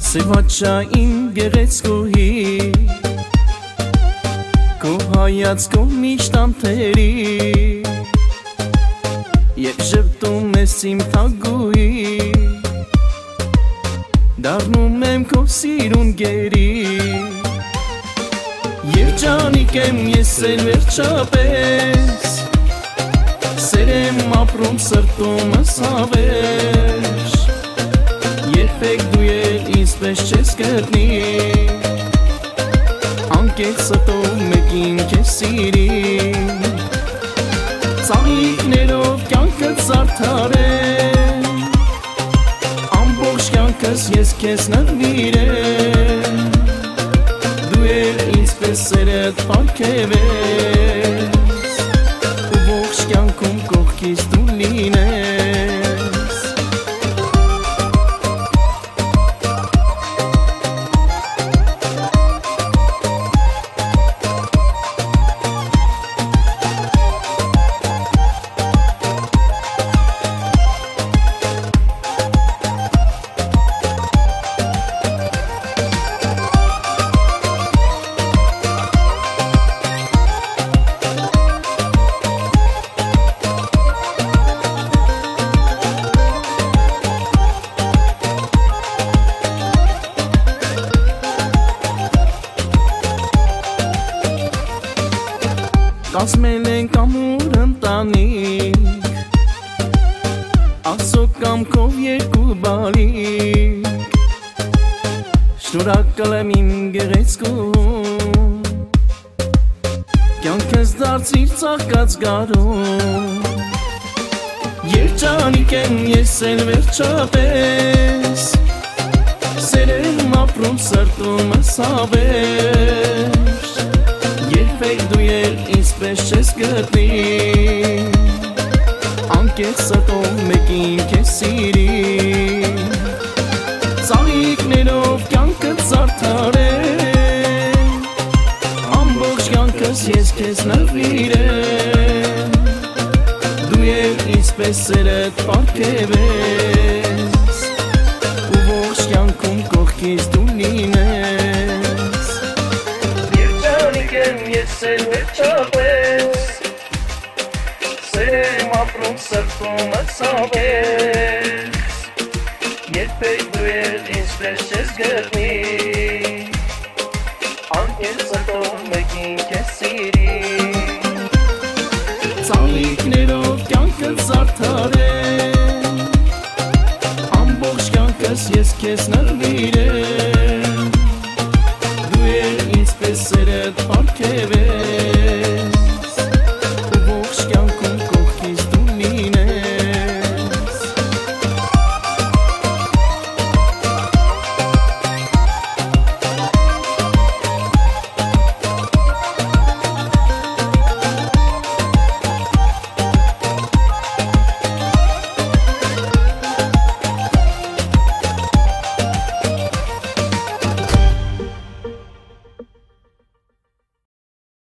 Սիվաչա իմ գեղեցկուհի Քո հայացքով միշտ անթերի Երբ ժպտում ես իմ թագուհի Դառնում եմ քո սիրուն գերի Երջանիկ եմ ես էլ վերջապես Սեր եմ ապրում սրտումս հավերժ Երբեք դու էլ ինձպես չես գտնի Անկեղծ սրտով մեկին քեզ սիրի Ծաղիկներով կյանքս զարդարեմ Ամբողջ կյանքս ես քեզ նվիրեմ Դու էլ ինձպես սերդ պարգևես Ու ողջ կյանքում կողքիս դու լինես Կազմել ենք ամուր ընտանիք Աստծո կամքով երկու բալիկ Շնորհակալ եմ իմ գեղեցկուհուն Կյանքս դարձիր ծաղկած գարուն Երջանիկ եմ ես էլ վերջապես Սեր եմ ապրում սրտումս հավերժ Երբեք դու էլ ինձպես չես գտնի Անկեղծ սրտով մեկին քեզ սիրի Ծաղիկներով կյանքս զարդարեմ Ամբողջ կյանքս ես քեզ նվիրեմ Դու էլ ինձպես սերդ պարգևես Ու ողջ կյանքում կողքիս դու լինես Ես էլ վերջապես Սեր եմ ապրում սրտումս հավերժ Երբեք դու էլ ինձպես չես գտնի Անկեղծ սրտով մեկին քեզ սիրի Ծաղիկներով կյանքս զարդարեմ Ամբողջ կյանքս ես քեզ նվիրեմ Դու էլ ինձպես սերդ պարգևես